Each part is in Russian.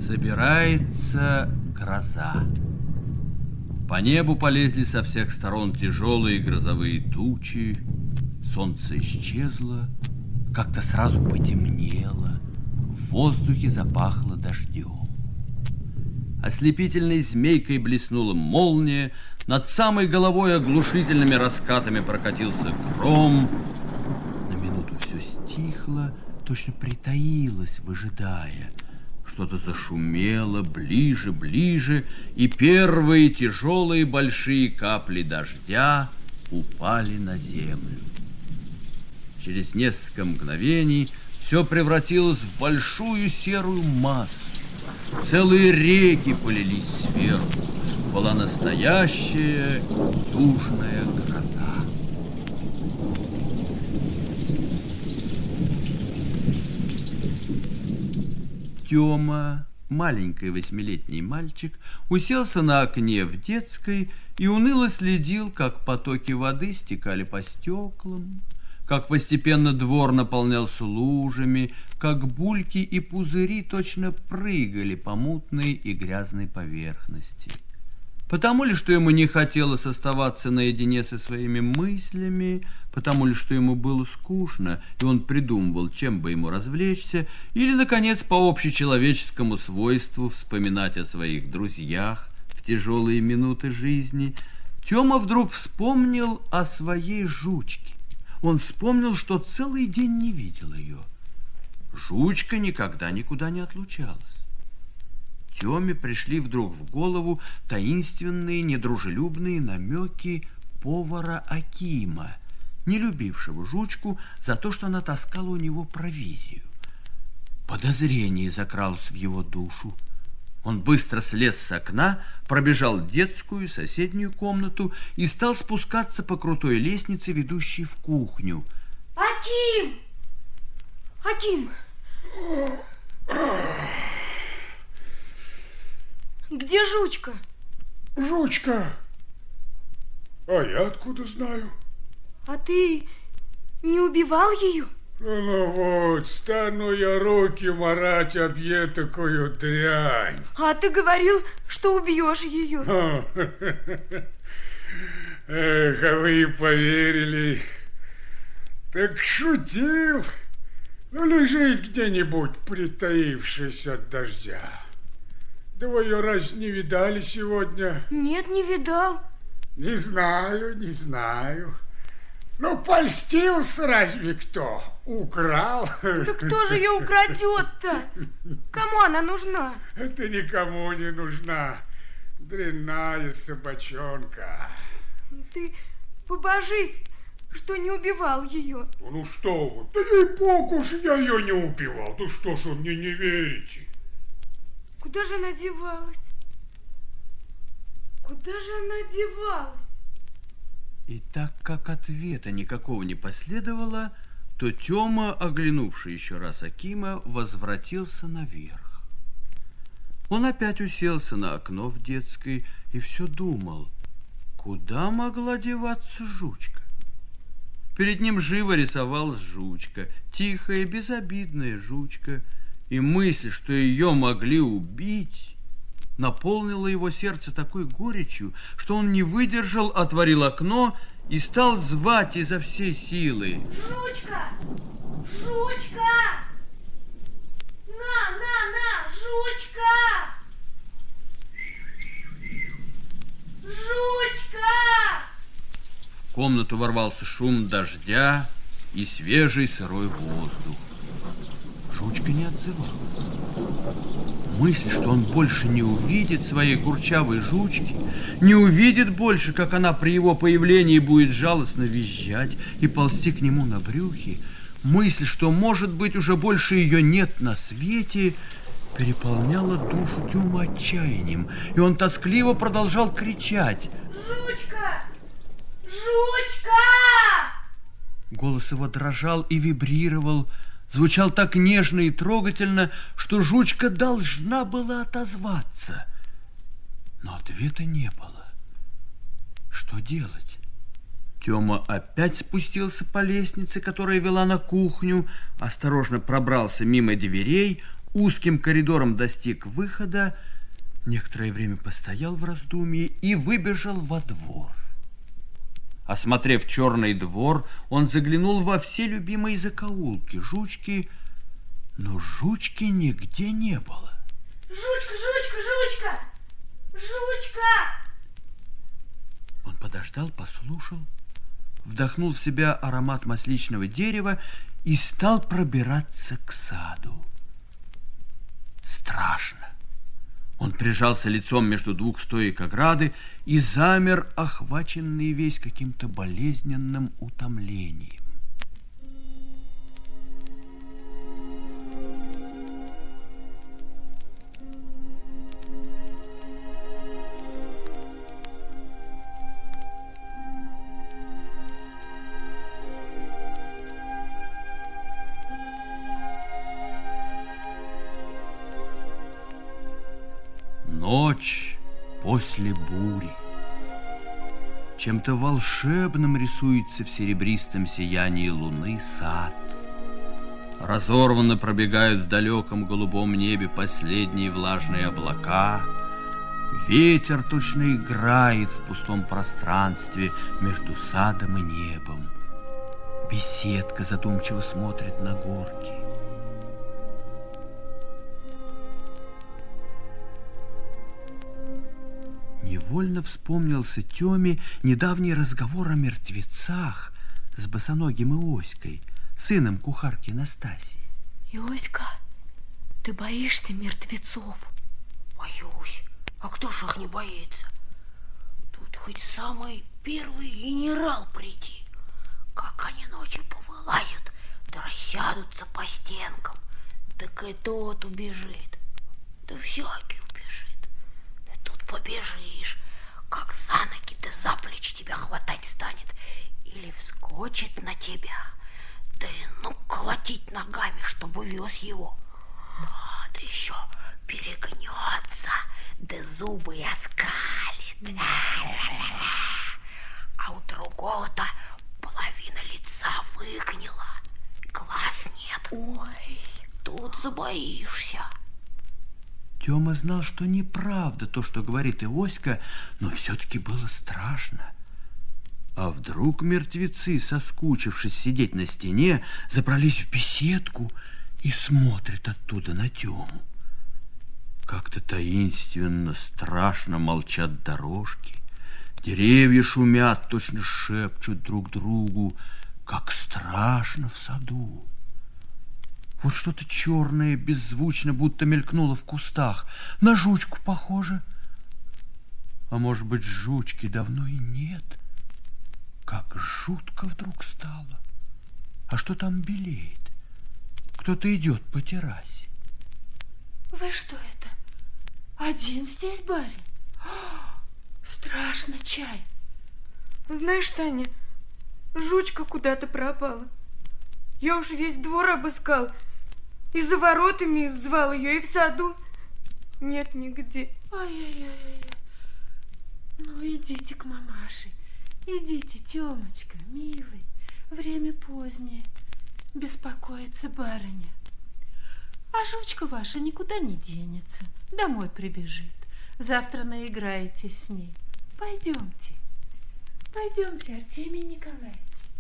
Собирается гроза. По небу полезли со всех сторон тяжелые грозовые тучи. Солнце исчезло, как-то сразу потемнело. В воздухе запахло дождем. Ослепительной змейкой блеснула молния. Над самой головой оглушительными раскатами прокатился гром. На минуту все стихло, точно притаилось, выжидая. Что-то зашумело ближе, ближе, и первые тяжелые большие капли дождя упали на землю. Через несколько мгновений все превратилось в большую серую массу. Целые реки полились сверху. Была настоящая южная гроза. Тёма, маленький 8-летний мальчик, уселся на окне в детской и уныло следил, как потоки воды стекали по стеклам, как постепенно двор наполнялся лужами, как бульки и пузыри точно прыгали по мутной и грязной поверхности. Потому ли, что ему не хотелось оставаться наедине со своими мыслями, потому ли, что ему было скучно, и он придумывал, чем бы ему развлечься, или, наконец, по общечеловеческому свойству вспоминать о своих друзьях в тяжелые минуты жизни, Тёма вдруг вспомнил о своей жучке. Он вспомнил, что целый день не видел ее. Жучка никогда никуда не отлучалась. Тёме пришли вдруг в голову таинственные, недружелюбные намеки повара Акима, не любившего жучку за то, что она таскала у него провизию. Подозрение закралось в его душу. Он быстро слез с окна, пробежал в детскую, соседнюю комнату и стал спускаться по крутой лестнице, ведущей в кухню. Аким! Аким! Где жучка? Жучка? А я откуда знаю? А ты не убивал ее? Ну вот, стану я руки марать об такую дрянь. А ты говорил, что убьешь ее. Эх, а вы и поверили. Так шутил. Ну, лежит где-нибудь, притаившись от дождя. Да вы ее раз не видали сегодня? Нет, не видал. Не знаю, не знаю. Ну, польстился разве кто? Украл. Да кто же ее украдет-то? Кому она нужна? Это никому не нужна. Дрянная собачонка. Ты побожись, что не убивал ее. Ну что вы, да ей-богу ж я ее не убивал. Да что ж вы мне не верите? Куда же она девалась? Куда же она девалась? И так как ответа никакого не последовало, то Тёма, оглянувший еще раз Акима, возвратился наверх. Он опять уселся на окно в детской и все думал, куда могла деваться жучка. Перед ним живо рисовалась жучка, тихая, безобидная жучка, и мысль, что ее могли убить, наполнило его сердце такой горечью, что он не выдержал, отворил окно и стал звать изо всей силы. Жучка! Жучка! На, жучка! Жучка! В комнату ворвался шум дождя и свежий сырой воздух. Жучка не отзывалась. Мысль, что он больше не увидит своей курчавой жучки, не увидит больше, как она при его появлении будет жалостно визжать и ползти к нему на брюхе, мысль, что, может быть, уже больше ее нет на свете, переполняла душу Тёмы отчаянием, и он тоскливо продолжал кричать. Жучка! Жучка! Голос его дрожал и вибрировал, звучал так нежно и трогательно, что жучка должна была отозваться. Но ответа не было. Что делать? Тёма опять спустился по лестнице, которая вела на кухню, осторожно пробрался мимо дверей, узким коридором достиг выхода, некоторое время постоял в раздумье и выбежал во двор. Осмотрев черный двор, он заглянул во все любимые закоулки жучки, но жучки нигде не было. Жучка, жучка, жучка! Жучка! Он подождал, послушал, вдохнул в себя аромат масличного дерева и стал пробираться к саду. Страшно. Он прижался лицом между двух стоек ограды и замер, охваченный весь каким-то болезненным утомлением. Ночь после бури. Чем-то волшебным рисуется в серебристом сиянии луны сад. Разорванно пробегают в далеком голубом небе последние влажные облака. Ветер точно играет в пустом пространстве между садом и небом. Беседка задумчиво смотрит на горки. Невольно вспомнился Теме недавний разговор о мертвецах с босоногим Иоськой, сыном кухарки Настасьи. Иоська, ты боишься мертвецов? Боюсь. А кто ж их не боится? Тут хоть самый первый генерал приди. Как они ночью повылазят, да рассядутся по стенкам. Так и тот убежит, да всякий убежит. И тут побежишь, как за ноги да за плечи тебя хватать станет. Или вскочит на тебя, да и ну колотить ногами, чтобы вез его. Да еще перегнется, да зубы оскалит. А у другого-то половина лица выгнила, глаз нет. Ой, тут забоишься. Тёма знал, что неправда то, что говорит Иоська, но все-таки было страшно. А вдруг мертвецы, соскучившись сидеть на стене, забрались в беседку и смотрят оттуда на Тему. Как-то таинственно, страшно молчат дорожки. Деревья шумят, точно шепчут друг другу, как страшно в саду. Вот что-то черное беззвучно будто мелькнуло в кустах. На жучку похоже. А может быть, жучки давно и нет? Как жутко вдруг стало. А что там белеет? Кто-то идет по террасе. вы что это? Один здесь, барин? Страшно чай. Знаешь, Таня, жучка куда-то пропала. Я уж весь двор обыскал. И за воротами звал ее, и в саду. Нет нигде. Ай-яй-яй-яй. Ну, идите к мамаше. Идите, Темочка, милый. Время позднее. Беспокоится барыня. А жучка ваша никуда не денется. Домой прибежит. Завтра наиграетесь с ней. Пойдемте. Пойдемте, Артемий Николаевич.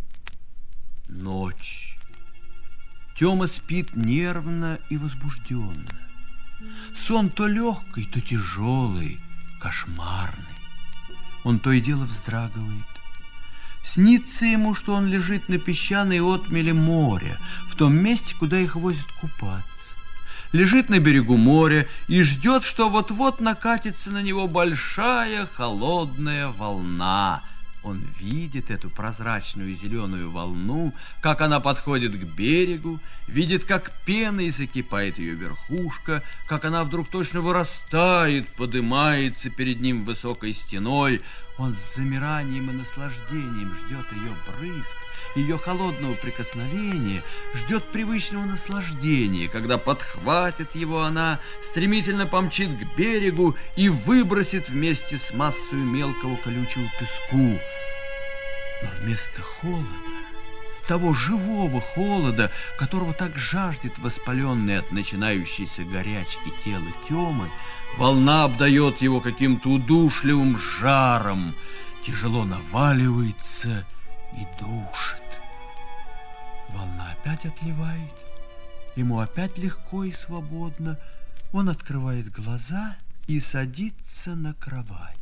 Ночь. Тёма спит нервно и возбужденно. Сон то легкий, то тяжелый, кошмарный. Он то и дело вздрагивает. Снится ему, что он лежит на песчаной отмеле моря, в том месте, куда их возят купаться. Лежит на берегу моря и ждет, что вот-вот накатится на него большая холодная волна. Он видит эту прозрачную зеленую волну, как она подходит к берегу, видит, как пеной закипает ее верхушка, как она вдруг точно вырастает, подымается перед ним высокой стеной. Он с замиранием и наслаждением ждет ее брызг, ее холодного прикосновения, ждет привычного наслаждения, когда подхватит его она, стремительно помчит к берегу и выбросит вместе с массой мелкого колючего песку. Но вместо холода того живого холода, которого так жаждет воспаленное от начинающейся горячки тело Темы, волна обдает его каким-то удушливым жаром, тяжело наваливается и душит. Волна опять отливает, ему опять легко и свободно. Он открывает глаза и садится на кровати.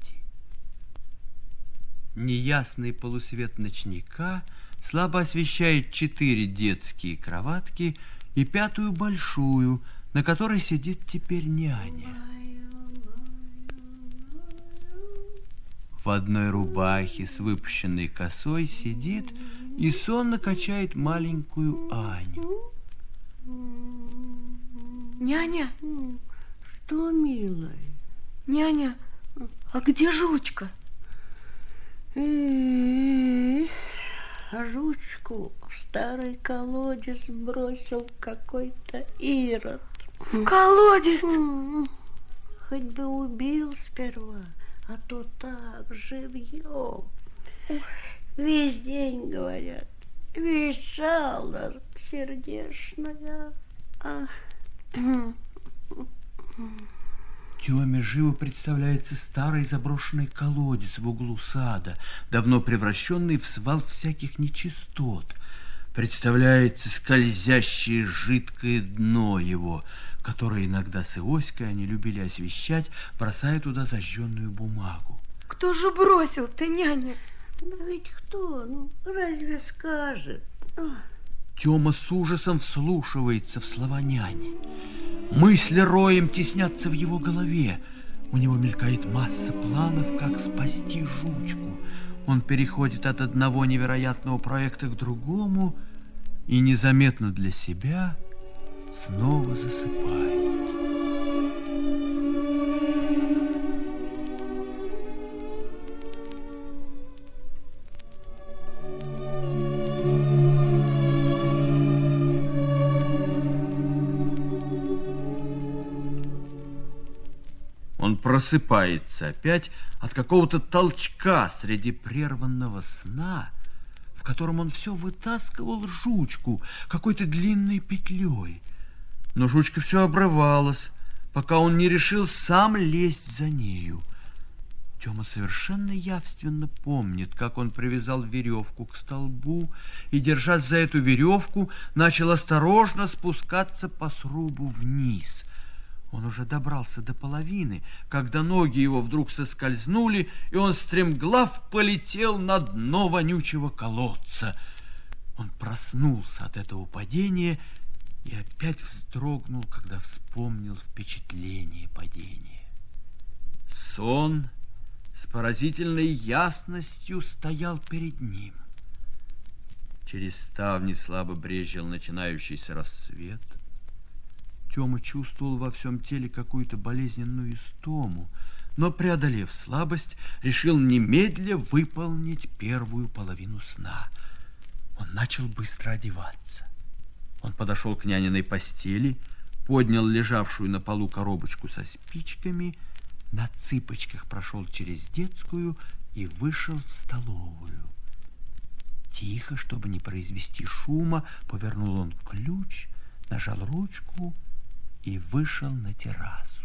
Неясный полусвет ночника слабо освещает 4 детские кроватки и 5-ю большую, на которой сидит теперь няня. В одной рубахе с выпущенной косой сидит и сонно качает маленькую Аню. Няня? Что, милая? Няня, а где жучка? Жучку в старый колодец бросил какой-то Ирод. В колодец? Хоть бы убил сперва, а то так живьем. Весь день, говорят, вещала сердечная. Теме живо представляется старый заброшенный колодец в углу сада, давно превращенный в свал всяких нечистот. Представляется скользящее жидкое дно его, которое иногда с Иоськой они любили освещать, бросая туда зажженную бумагу. Кто же бросил-то, няня? Да ведь кто? Ну, разве скажет? Тема с ужасом вслушивается в слова няни. Мысли роем теснятся в его голове. У него мелькает масса планов, как спасти жучку. Он переходит от одного невероятного проекта к другому и незаметно для себя снова засыпает. Он просыпается опять от какого-то толчка среди прерванного сна, в котором он все вытаскивал жучку какой-то длинной петлей. Но жучка все обрывалась, пока он не решил сам лезть за нею. Тема совершенно явственно помнит, как он привязал веревку к столбу и, держась за эту веревку, начал осторожно спускаться по срубу вниз. Он уже добрался до половины, когда ноги его вдруг соскользнули, и он стремглав полетел на дно вонючего колодца. Он проснулся от этого падения и опять вздрогнул, когда вспомнил впечатление падения. Сон с поразительной ясностью стоял перед ним. Через ставни слабо брезжил начинающийся рассвет. Тема чувствовал во всем теле какую-то болезненную истому, но, преодолев слабость, решил немедля выполнить первую половину сна. Он начал быстро одеваться. Он подошел к няниной постели, поднял лежавшую на полу коробочку со спичками, на цыпочках прошел через детскую и вышел в столовую. Тихо, чтобы не произвести шума, повернул он ключ, нажал ручку и вышел на террасу.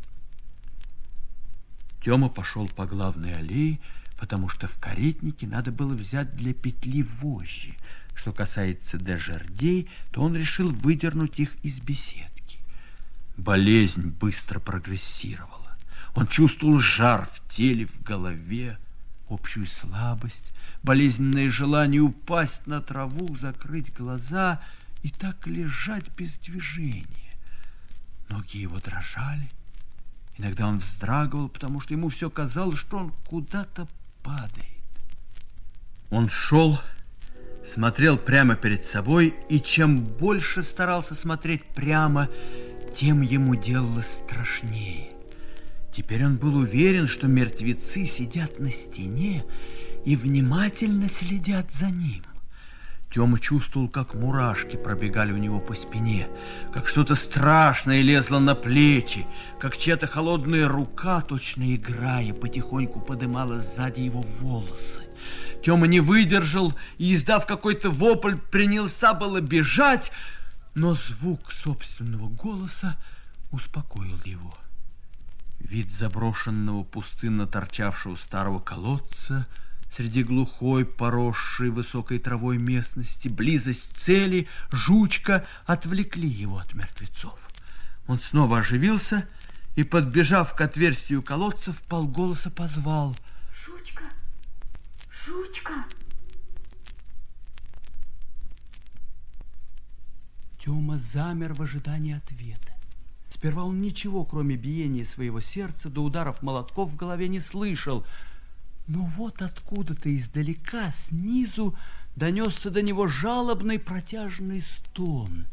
Тема пошел по главной аллее, потому что в каретнике надо было взять для петли вожжи. Что касается жердей, то он решил выдернуть их из беседки. Болезнь быстро прогрессировала. Он чувствовал жар в теле, в голове, общую слабость, болезненное желание упасть на траву, закрыть глаза и так лежать без движения. Ноги его дрожали. Иногда он вздрагивал, потому что ему все казалось, что он куда-то падает. Он шел, смотрел прямо перед собой, и чем больше старался смотреть прямо, тем ему делалось страшнее. Теперь он был уверен, что мертвецы сидят на стене и внимательно следят за ним. Тема чувствовал, как мурашки пробегали у него по спине, как что-то страшное лезло на плечи, как чья-то холодная рука, точно играя, потихоньку подымала сзади его волосы. Тёма не выдержал и, издав какой-то вопль, принялся было бежать, но звук собственного голоса успокоил его. Вид заброшенного, пустынно торчавшего старого колодца среди глухой, поросшей высокой травой местности, близость цели, жучка отвлекли его от мертвецов. Он снова оживился и, подбежав к отверстию колодца, вполголоса позвал: Жучка! Жучка! Тёма замер в ожидании ответа. Сперва он ничего, кроме биения своего сердца до ударов молотков в голове, не слышал. Но вот откуда-то издалека, снизу, донесся до него жалобный протяжный стон.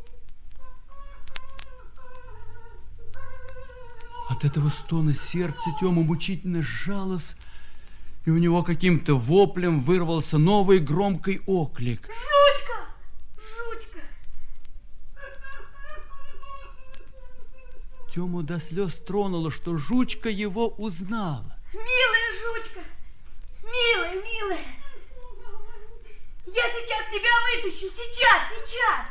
От этого стона сердце Тёмы мучительно сжалось, и у него каким-то воплем вырвался новый громкий оклик. Жучка! Жучка! Тёму до слез тронуло, что жучка его узнала. Милая жучка! Милая, милая! Я сейчас тебя вытащу! Сейчас!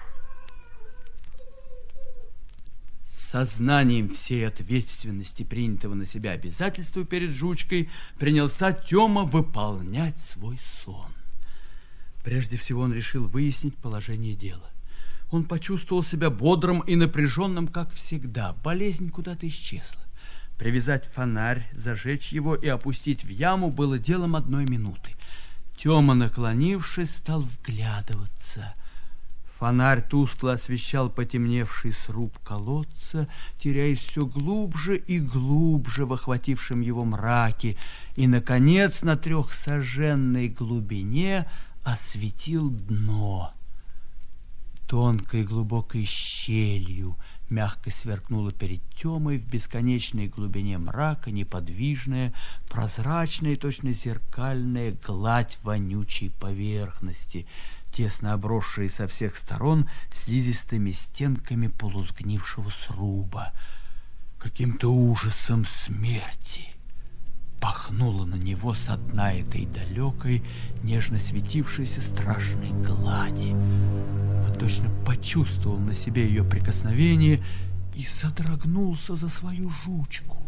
С сознанием всей ответственности принятого на себя обязательства перед жучкой принялся Тёма выполнять свой сон. Прежде всего он решил выяснить положение дела. Он почувствовал себя бодрым и напряженным, как всегда. Болезнь куда-то исчезла. Привязать фонарь, зажечь его и опустить в яму было делом одной минуты. Тёма, наклонившись, стал вглядываться. Фонарь тускло освещал потемневший сруб колодца, теряясь все глубже и глубже в охватившем его мраке, и, наконец, на 3-саженной глубине осветил дно. Тонкой глубокой щелью мягко сверкнула перед Тёмой в бесконечной глубине мрака неподвижная, прозрачная, точно зеркальная гладь вонючей поверхности, тесно обросшая со всех сторон слизистыми стенками полусгнившего сруба. Каким-то ужасом смерти пахнуло на него со дна этой далекой, нежно светившейся страшной глади. Он точно почувствовал на себе ее прикосновение и содрогнулся за свою жучку.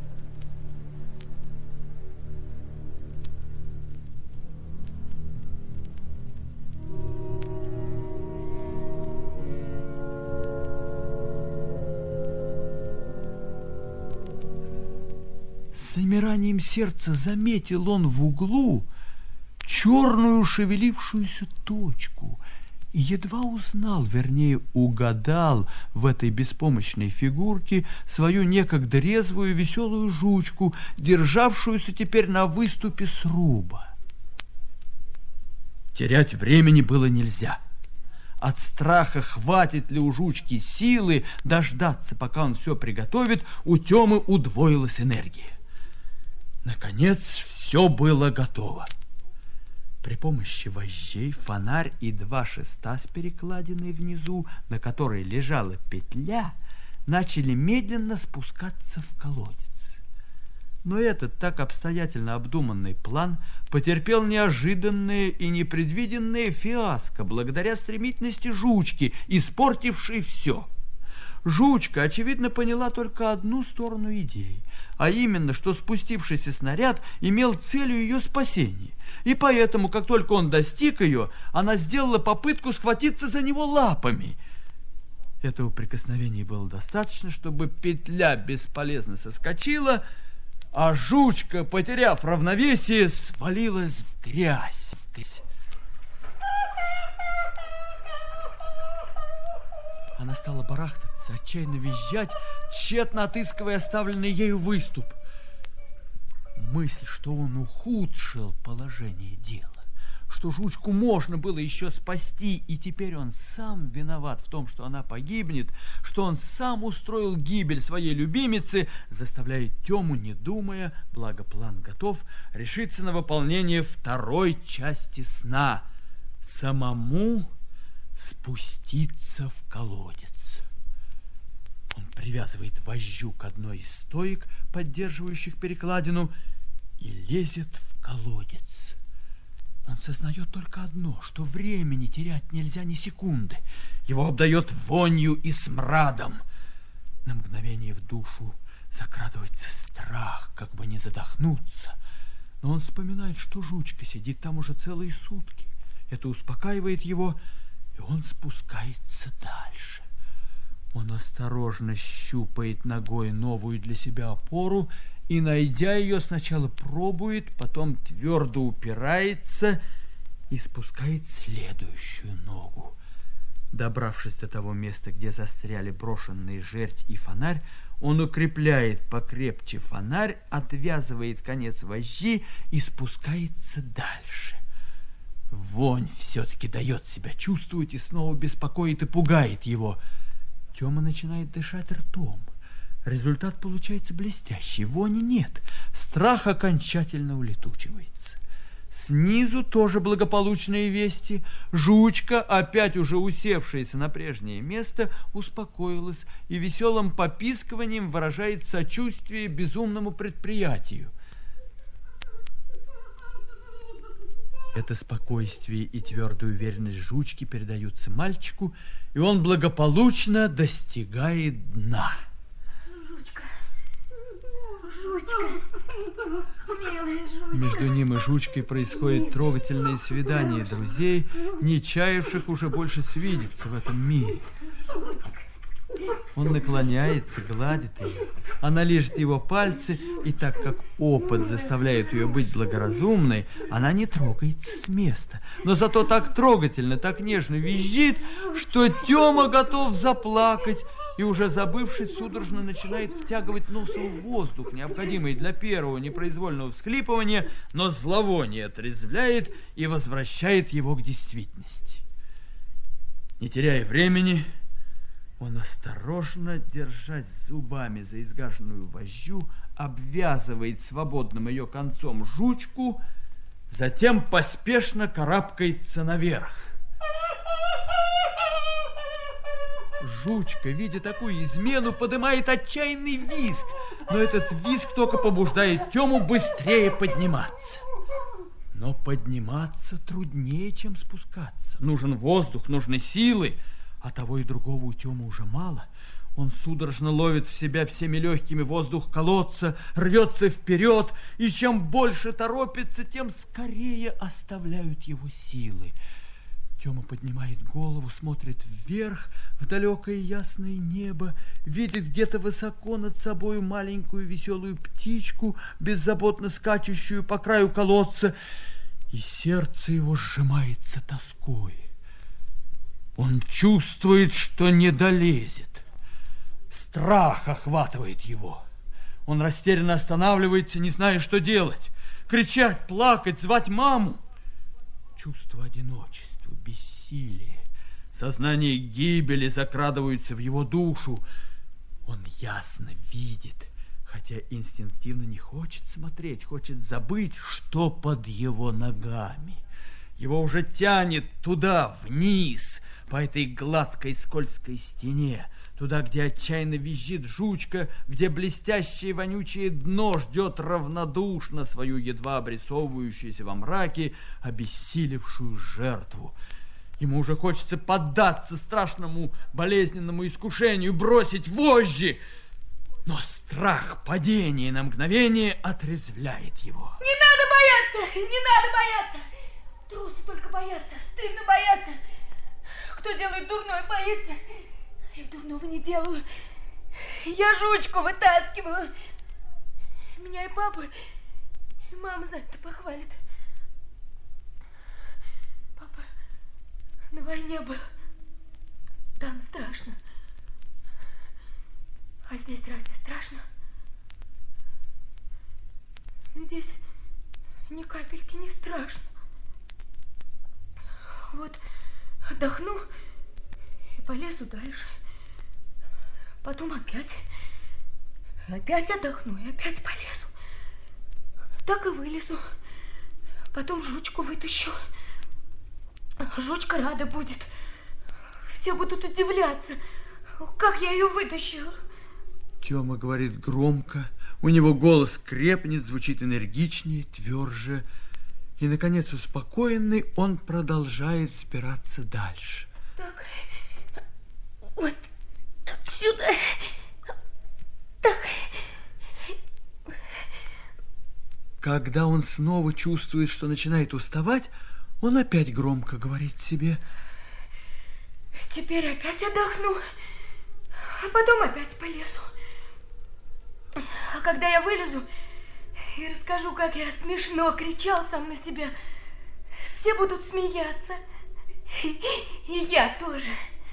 С замиранием сердца заметил он в углу черную шевелившуюся точку и едва узнал, вернее, угадал в этой беспомощной фигурке свою некогда резвую веселую жучку, державшуюся теперь на выступе сруба. Терять времени было нельзя. От страха, хватит ли у жучки силы дождаться, пока он все приготовит, у Тёмы удвоилась энергия. Наконец, все было готово. При помощи вожжей, фонарь и 2 шеста с перекладиной внизу, на которой лежала петля, начали медленно спускаться в колодец. Но этот так обстоятельно обдуманный план потерпел неожиданное и непредвиденное фиаско благодаря стремительности жучки, испортившей все. Жучка, очевидно, поняла только одну сторону идеи, а именно, что спустившийся снаряд имел целью ее спасения. И поэтому, как только он достиг ее, она сделала попытку схватиться за него лапами. Этого прикосновения было достаточно, чтобы петля бесполезно соскочила, а жучка, потеряв равновесие, свалилась в грязь. Она стала барахтаться, отчаянно визжать, тщетно отыскивая оставленный ею выступ. Мысль, что он ухудшил положение дела, что жучку можно было еще спасти, и теперь он сам виноват в том, что она погибнет, что он сам устроил гибель своей любимицы, заставляет Тему, не думая, благо план готов, решиться на выполнение 2-й части сна — самому спуститься в колодец. Он привязывает вожжу к одной из стоек, поддерживающих перекладину, и лезет в колодец. Он сознает только одно, что времени терять нельзя ни секунды. Его обдает вонью и смрадом. На мгновение в душу закрадывается страх, как бы не задохнуться. Но он вспоминает, что жучка сидит там уже целые сутки. Это успокаивает его, и он спускается дальше. Он осторожно щупает ногой новую для себя опору и, найдя ее, сначала пробует, потом твердо упирается и спускает следующую ногу. Добравшись до того места, где застряли брошенные жерть и фонарь, он укрепляет покрепче фонарь, отвязывает конец вожжи и спускается дальше. Вонь все-таки дает себя чувствовать и снова беспокоит и пугает его. Тёма начинает дышать ртом. Результат получается блестящий. Вони нет. Страх окончательно улетучивается. Снизу тоже благополучные вести. Жучка, опять уже усевшаяся на прежнее место, успокоилась и веселым попискиванием выражает сочувствие безумному предприятию. Это спокойствие и твердая уверенность жучки передаются мальчику, и он благополучно достигает дна. Жучка, милая жучка. Между ним и жучкой происходит трогательное свидание друзей, не чаявших уже больше свидеться в этом мире. Он наклоняется, гладит ее. Она лижет его пальцы, и так как опыт заставляет ее быть благоразумной, она не трогается с места. Но зато так трогательно, так нежно визжит, что Тёма готов заплакать и, уже забывшись, судорожно начинает втягивать носом воздух, необходимый для первого непроизвольного всхлипывания, но зловоние отрезвляет и возвращает его к действительности. Не теряя времени, он осторожно, держась зубами за изгаженную вожжу, обвязывает свободным ее концом жучку, затем поспешно карабкается наверх. Жучка, видя такую измену, поднимает отчаянный визг, но этот визг только побуждает Тему быстрее подниматься. Но подниматься труднее, чем спускаться. Нужен воздух, нужны силы. А того и другого у Тёмы уже мало. Он судорожно ловит в себя всеми легкими воздух колодца, рвется вперед, и чем больше торопится, тем скорее оставляют его силы. Тёма поднимает голову, смотрит вверх, в далекое ясное небо, видит где-то высоко над собой маленькую веселую птичку, беззаботно скачущую по краю колодца, и сердце его сжимается тоской. Он чувствует, что не долезет. Страх охватывает его. Он растерянно останавливается, не зная, что делать. Кричать, плакать, звать маму. Чувство одиночества, бессилия, сознание гибели закрадываются в его душу. Он ясно видит, хотя инстинктивно не хочет смотреть, хочет забыть, что под его ногами. Его уже тянет туда, вниз, по этой гладкой скользкой стене, туда, где отчаянно визжит жучка, где блестящее вонючее дно ждет равнодушно свою едва обрисовывающуюся во мраке обессилевшую жертву. Ему уже хочется поддаться страшному болезненному искушению, бросить вожжи, но страх падения на мгновение отрезвляет его. Не надо бояться, не надо бояться. Трусы только боятся, стыдно бояться. Кто делает дурное, боится. Я дурного не делаю. Я жучку вытаскиваю. Меня и папа, и мама за это похвалит. Папа на войне был. Там страшно. А здесь разве страшно? Здесь ни капельки не страшно. Вот отдохну и полезу дальше. Потом опять отдохну и опять полезу. Так и вылезу. Потом жучку вытащу. Жучка рада будет. Все будут удивляться, как я ее вытащила. Тёма говорит громко. У него голос крепнет, звучит энергичнее, тверже. И, наконец, успокоенный, он продолжает взбираться дальше. Так, вот сюда. Так. Когда он снова чувствует, что начинает уставать, он опять громко говорит себе: теперь опять отдохну, а потом опять полезу. А когда я вылезу и расскажу, как я смешно кричал сам на себя, все будут смеяться. И я тоже.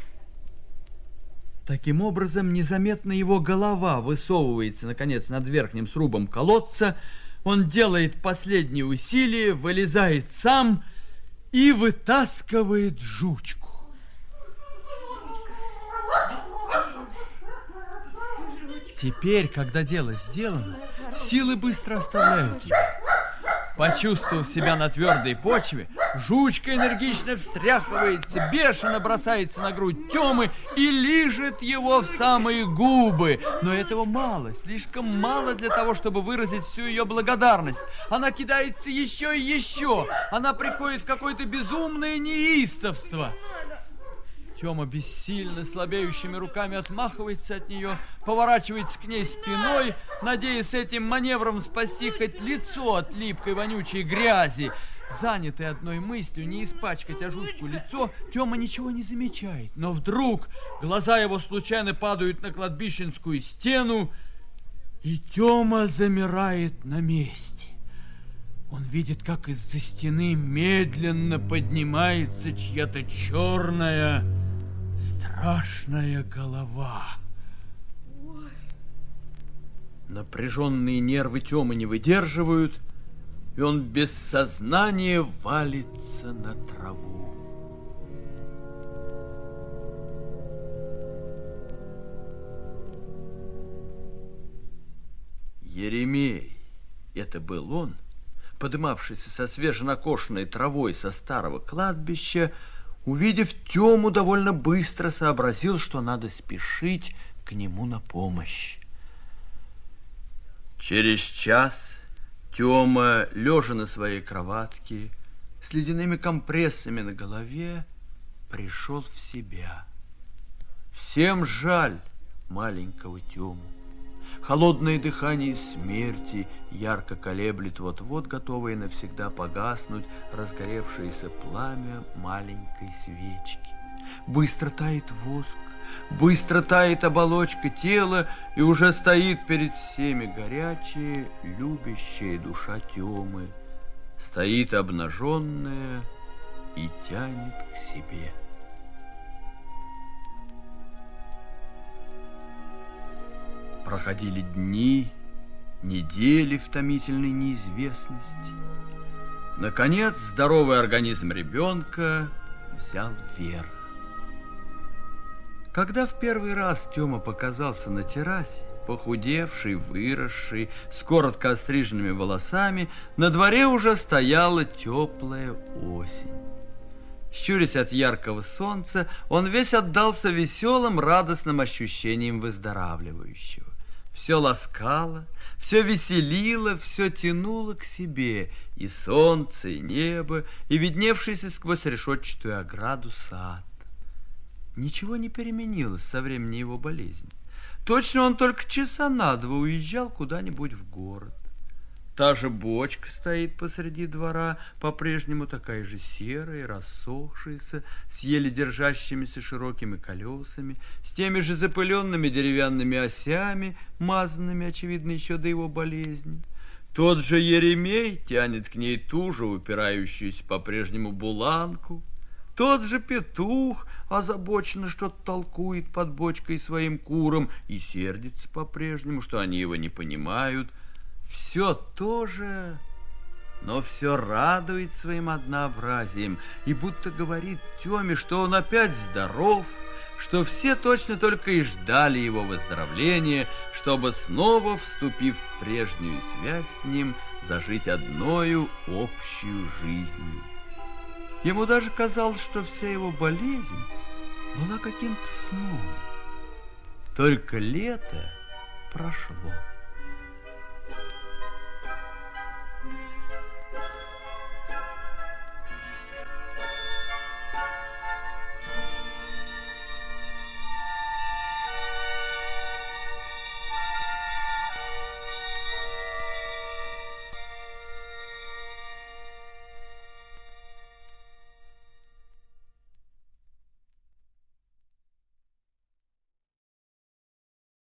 Таким образом, незаметно его голова высовывается, наконец, над верхним срубом колодца. Он делает последние усилия, вылезает сам и вытаскивает жучку. Теперь, когда дело сделано, силы быстро оставляют его. Почувствовав себя на твердой почве, жучка энергично встряхивается, бешено бросается на грудь Тёмы и лижет его в самые губы. Но этого мало, слишком мало для того, чтобы выразить всю ее благодарность. Она кидается еще и еще. Она приходит в какое-то безумное неистовство. Тёма бессильно, слабеющими руками отмахивается от нее, поворачивается к ней спиной, надеясь этим маневром спасти хоть лицо от липкой вонючей грязи. Занятый одной мыслью не испачкать жучку лицо, Тёма ничего не замечает. Но вдруг глаза его случайно падают на кладбищенскую стену, и Тёма замирает на месте. Он видит, как из-за стены медленно поднимается чья-то черная, страшная голова. Ой. Напряженные нервы Тёмы не выдерживают, и он без сознания валится на траву. Еремей, это был он, подымавшийся со свеженакошенной травой со старого кладбища, увидев Тёму, довольно быстро сообразил, что надо спешить к нему на помощь. Через час Тёма, лежа на своей кроватке, с ледяными компрессами на голове, пришел в себя. Всем жаль маленького Тёму. Холодное дыхание смерти ярко колеблет вот-вот готовое навсегда погаснуть разгоревшееся пламя маленькой свечки. Быстро тает воск, быстро тает оболочка тела, и уже стоит перед всеми горячая, любящая душа Тёмы. Стоит обнаженная и тянет к себе. Проходили дни, недели в томительной неизвестности. Наконец, здоровый организм ребенка взял верх. Когда в первый раз Тёма показался на террасе, похудевший, выросший, с коротко остриженными волосами, на дворе уже стояла теплая осень. Щурясь от яркого солнца, он весь отдался веселым, радостным ощущениям выздоравливающего. Все ласкало, все веселило, все тянуло к себе, и солнце, и небо, и видневшийся сквозь решетчатую ограду сад. Ничего не переменилось со времени его болезни. Точно он только часа на два уезжал куда-нибудь в город. Та же бочка стоит посреди двора, по-прежнему такая же серая, рассохшаяся, с еле держащимися широкими колесами, с теми же запыленными деревянными осями, мазанными, очевидно, еще до его болезни. Тот же Еремей тянет к ней ту же упирающуюся по-прежнему буланку. Тот же петух озабоченно что-то толкует под бочкой своим курам и сердится по-прежнему, что они его не понимают. Все то же, но все радует своим однообразием и будто говорит Тёме, что он опять здоров, что все точно только и ждали его выздоровления, чтобы снова, вступив в прежнюю связь с ним, зажить одною общую жизнью. Ему даже казалось, что вся его болезнь была каким-то сном. Только лето прошло.